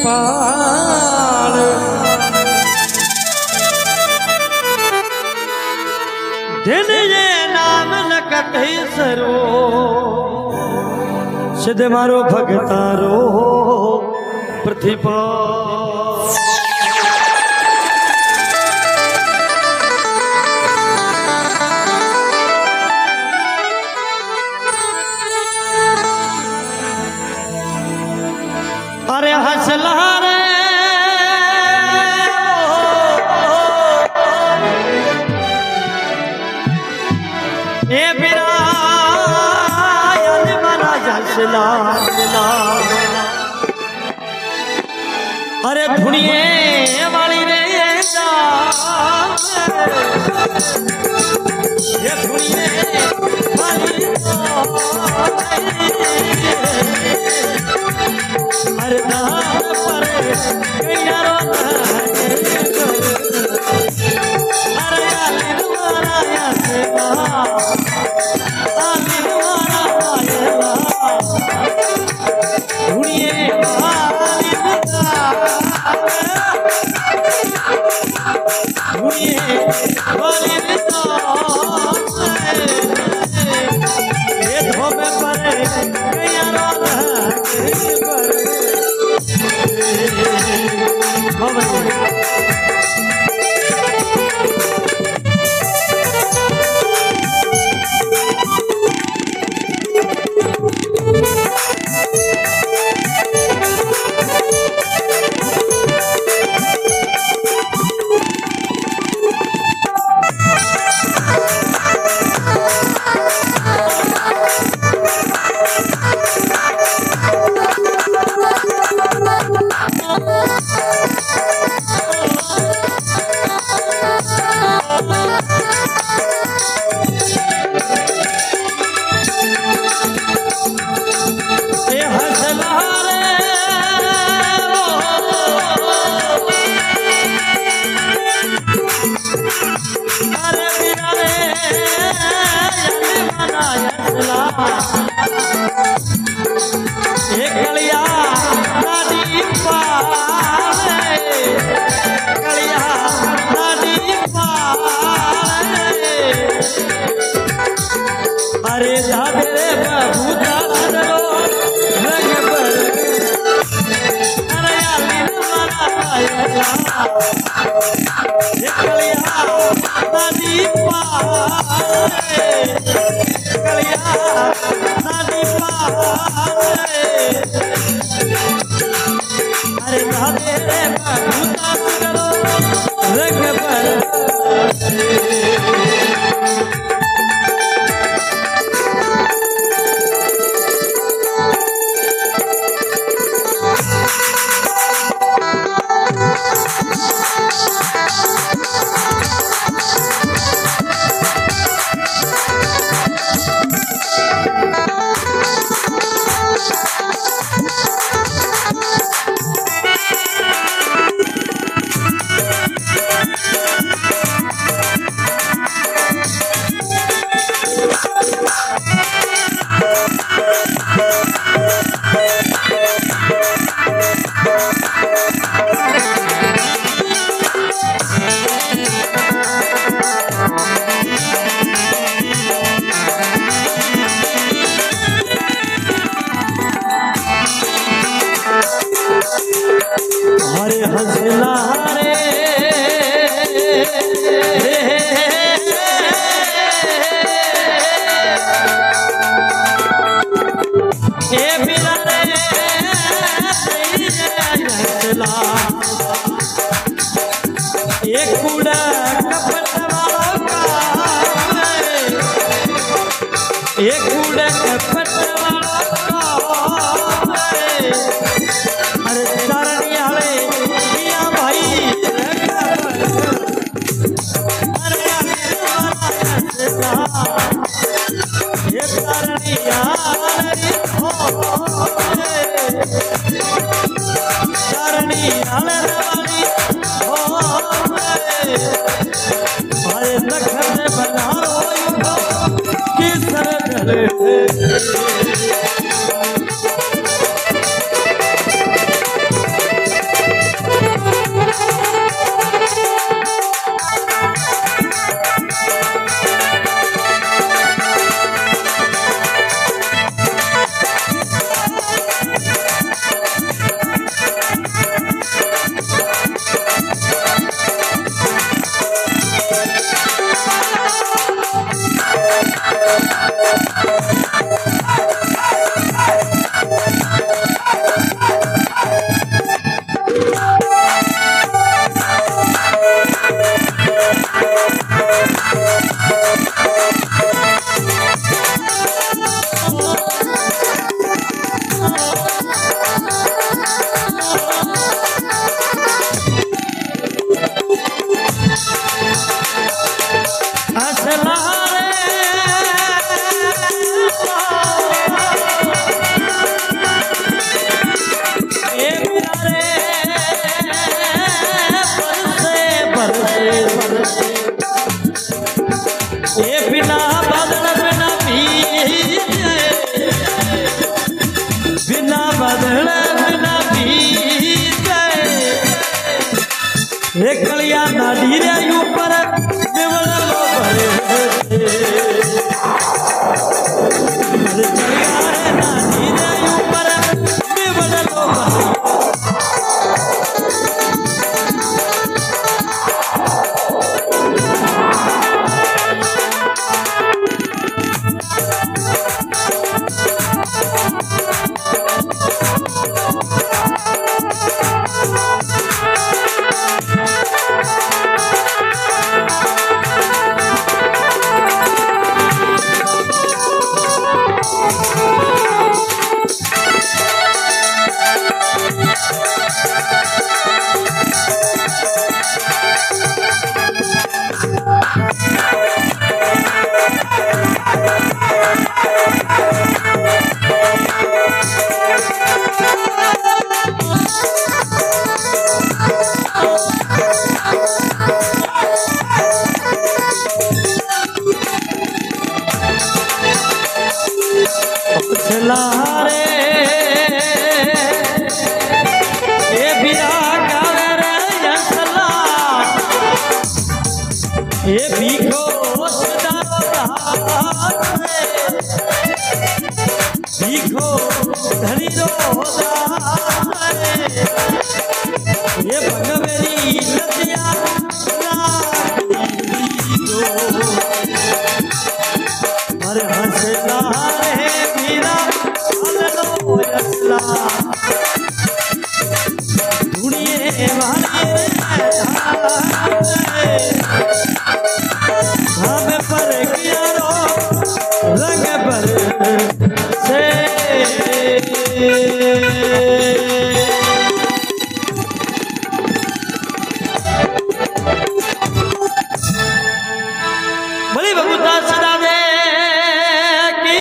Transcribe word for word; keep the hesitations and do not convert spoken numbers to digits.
पाल दिन ये नाम लकत सरो सिद्ध मारो भगतारो प्रतिपा अरे हंसला रे ए बिरा बना हंसला अरे धुनिए वाली रे ये धुनिए वाली अरे नाम पर यारो अरे आली दुआरा या सेवा आली दुआरा आयला धुनिए वाली धुनिए वाली ये धोबे पर यारो कलिया दादी पाले कलिया दादी पाले अरे दादे बाबू दादरो रंग पर अरे आली मारा आयला ये कलिया दादी पाले कलिया दादी पाले अरे दादे बाबू दादरो रंग पर हरे हंसला रे ए बिना रे हंसला एक कूड़ा कपट वाला का एक कूड़ा कपट वाला का अरे चरणी हले मिया भाई अरे ये चरणी हले हो चरणी हले वाली हो अरे लखन बनारो की सरल ये बिना बदल बिना भीजे बिना बदल बिना भीजे ये कलिया ना ढीरे ऊपर देवल लो भरे कलिया ना ढीरे ऊपर देवल लो भरे रे ये बिरा गावे रे यसला ये भीखो भीखो धनी रो ये भगवेरी नदिया हर हंसला रे बीरा यसला दुनिये वाले धाम पर